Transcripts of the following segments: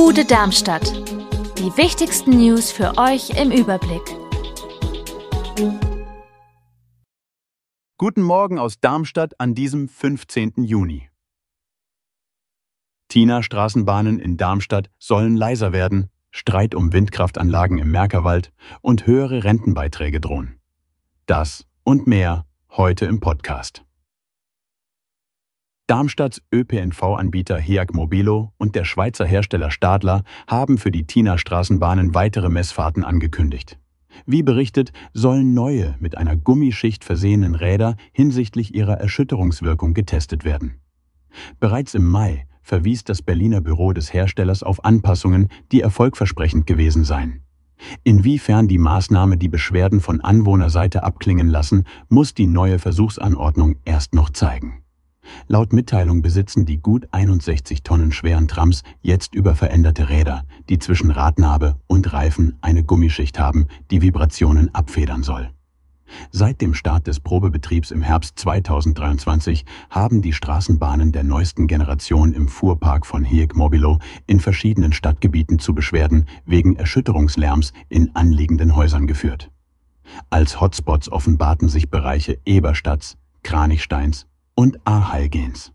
Bude Darmstadt. Die wichtigsten News für euch im Überblick. Guten Morgen aus Darmstadt an diesem 15. Juni. TINA-Straßenbahnen in Darmstadt sollen leiser werden, Streit um Windkraftanlagen im Märkerwald und höhere Rentenbeiträge drohen. Das und mehr heute im Podcast. Darmstadts ÖPNV-Anbieter HEAG Mobilo und der Schweizer Hersteller Stadler haben für die TINA-Straßenbahnen weitere Messfahrten angekündigt. Wie berichtet, sollen neue, mit einer Gummischicht versehenen Räder hinsichtlich ihrer Erschütterungswirkung getestet werden. Bereits im Mai verwies das Berliner Büro des Herstellers auf Anpassungen, die erfolgversprechend gewesen seien. Inwiefern die Maßnahme die Beschwerden von Anwohnerseite abklingen lassen, muss die neue Versuchsanordnung erst noch zeigen. Laut Mitteilung besitzen die gut 61 Tonnen schweren Trams jetzt überveränderte Räder, die zwischen Radnabe und Reifen eine Gummischicht haben, die Vibrationen abfedern soll. Seit dem Start des Probebetriebs im Herbst 2023 haben die Straßenbahnen der neuesten Generation im Fuhrpark von HEAG Mobilo in verschiedenen Stadtgebieten zu Beschwerden wegen Erschütterungslärms in anliegenden Häusern geführt. Als Hotspots offenbarten sich Bereiche Eberstadts, Kranichsteins und Aheilgens.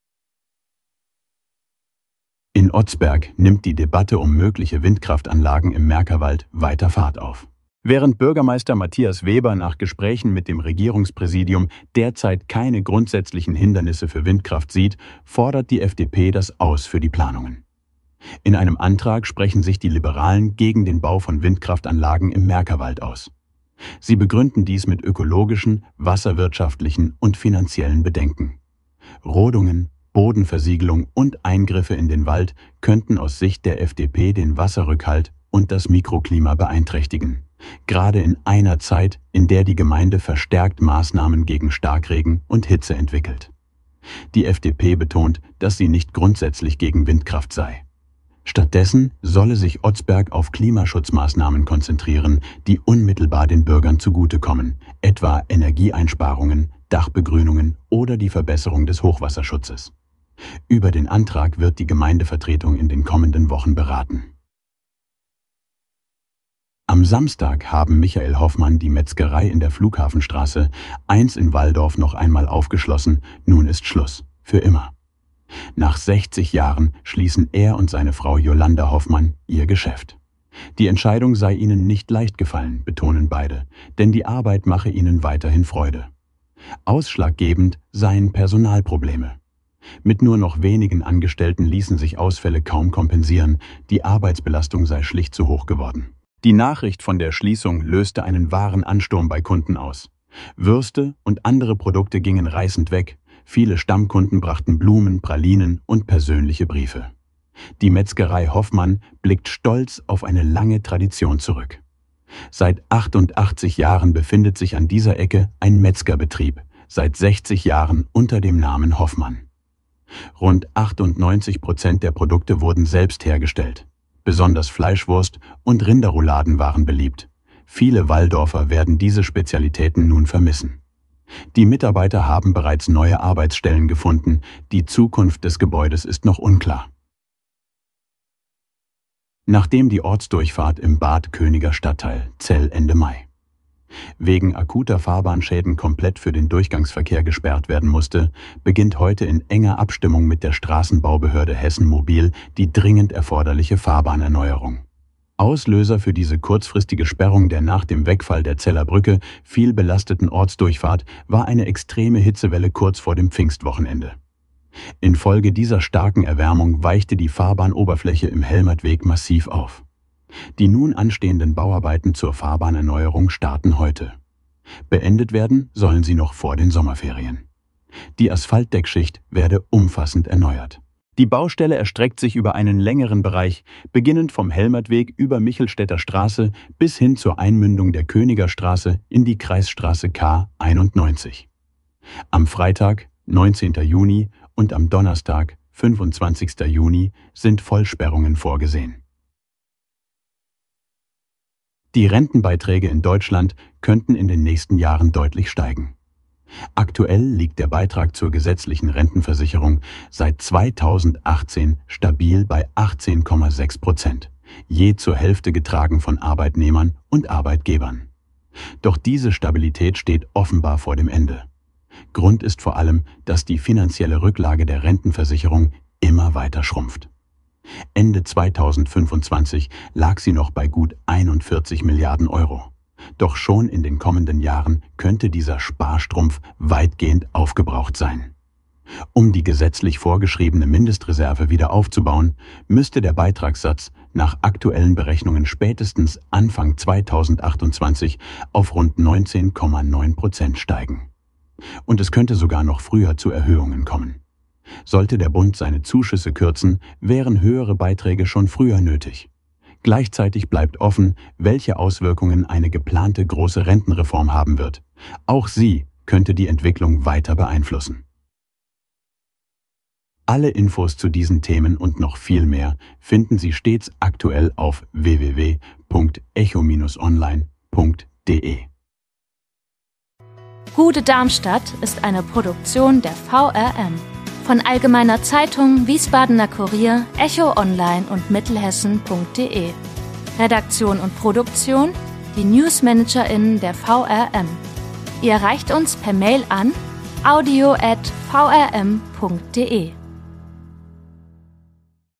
In Otzberg nimmt die Debatte um mögliche Windkraftanlagen im Märkerwald weiter Fahrt auf. Während Bürgermeister Matthias Weber nach Gesprächen mit dem Regierungspräsidium derzeit keine grundsätzlichen Hindernisse für Windkraft sieht, fordert die FDP das Aus für die Planungen. In einem Antrag sprechen sich die Liberalen gegen den Bau von Windkraftanlagen im Märkerwald aus. Sie begründen dies mit ökologischen, wasserwirtschaftlichen und finanziellen Bedenken. Rodungen, Bodenversiegelung und Eingriffe in den Wald könnten aus Sicht der FDP den Wasserrückhalt und das Mikroklima beeinträchtigen, gerade in einer Zeit, in der die Gemeinde verstärkt Maßnahmen gegen Starkregen und Hitze entwickelt. Die FDP betont, dass sie nicht grundsätzlich gegen Windkraft sei. Stattdessen solle sich Otzberg auf Klimaschutzmaßnahmen konzentrieren, die unmittelbar den Bürgern zugutekommen, etwa Energieeinsparungen, Dachbegrünungen oder die Verbesserung des Hochwasserschutzes. Über den Antrag wird die Gemeindevertretung in den kommenden Wochen beraten. Am Samstag haben Michael Hoffmann die Metzgerei in der Flughafenstraße 1 in Walldorf noch einmal aufgeschlossen, nun ist Schluss, für immer. Nach 60 Jahren schließen er und seine Frau Jolanda Hoffmann ihr Geschäft. Die Entscheidung sei ihnen nicht leicht gefallen, betonen beide, denn die Arbeit mache ihnen weiterhin Freude. Ausschlaggebend seien Personalprobleme. Mit nur noch wenigen Angestellten ließen sich Ausfälle kaum kompensieren, die Arbeitsbelastung sei schlicht zu hoch geworden. Die Nachricht von der Schließung löste einen wahren Ansturm bei Kunden aus. Würste und andere Produkte gingen reißend weg. Viele Stammkunden brachten Blumen, Pralinen und persönliche Briefe. Die Metzgerei Hoffmann blickt stolz auf eine lange Tradition zurück. Seit 88 Jahren befindet sich an dieser Ecke ein Metzgerbetrieb, seit 60 Jahren unter dem Namen Hoffmann. Rund 98% der Produkte wurden selbst hergestellt. Besonders Fleischwurst und Rinderrouladen waren beliebt. Viele Walldorfer werden diese Spezialitäten nun vermissen. Die Mitarbeiter haben bereits neue Arbeitsstellen gefunden. Die Zukunft des Gebäudes ist noch unklar. Nachdem die Ortsdurchfahrt im Bad Königer Stadtteil Zell Ende Mai wegen akuter Fahrbahnschäden komplett für den Durchgangsverkehr gesperrt werden musste, beginnt heute in enger Abstimmung mit der Straßenbaubehörde Hessen Mobil die dringend erforderliche Fahrbahnerneuerung. Auslöser für diese kurzfristige Sperrung der nach dem Wegfall der Zeller Brücke viel belasteten Ortsdurchfahrt war eine extreme Hitzewelle kurz vor dem Pfingstwochenende. Infolge dieser starken Erwärmung weichte die Fahrbahnoberfläche im Helmertweg massiv auf. Die nun anstehenden Bauarbeiten zur Fahrbahnerneuerung starten heute. Beendet werden sollen sie noch vor den Sommerferien. Die Asphaltdeckschicht werde umfassend erneuert. Die Baustelle erstreckt sich über einen längeren Bereich, beginnend vom Helmertweg über Michelstädter Straße bis hin zur Einmündung der Königer Straße in die Kreisstraße K 91. Am Freitag, 19. Juni und am Donnerstag, 25. Juni, sind Vollsperrungen vorgesehen. Die Rentenbeiträge in Deutschland könnten in den nächsten Jahren deutlich steigen. Aktuell liegt der Beitrag zur gesetzlichen Rentenversicherung seit 2018 stabil bei 18,6%, je zur Hälfte getragen von Arbeitnehmern und Arbeitgebern. Doch diese Stabilität steht offenbar vor dem Ende. Grund ist vor allem, dass die finanzielle Rücklage der Rentenversicherung immer weiter schrumpft. Ende 2025 lag sie noch bei gut 41 Milliarden Euro. Doch schon in den kommenden Jahren könnte dieser Sparstrumpf weitgehend aufgebraucht sein. Um die gesetzlich vorgeschriebene Mindestreserve wieder aufzubauen, müsste der Beitragssatz nach aktuellen Berechnungen spätestens Anfang 2028 auf rund 19,9% steigen. Und es könnte sogar noch früher zu Erhöhungen kommen. Sollte der Bund seine Zuschüsse kürzen, wären höhere Beiträge schon früher nötig. Gleichzeitig bleibt offen, welche Auswirkungen eine geplante große Rentenreform haben wird. Auch sie könnte die Entwicklung weiter beeinflussen. Alle Infos zu diesen Themen und noch viel mehr finden Sie stets aktuell auf www.echo-online.de. Gute Darmstadt ist eine Produktion der VRM von Allgemeiner Zeitung, Wiesbadener Kurier, Echo Online und Mittelhessen.de. Redaktion und Produktion, die NewsmanagerInnen der VRM. Ihr erreicht uns per Mail an audio@vrm.de.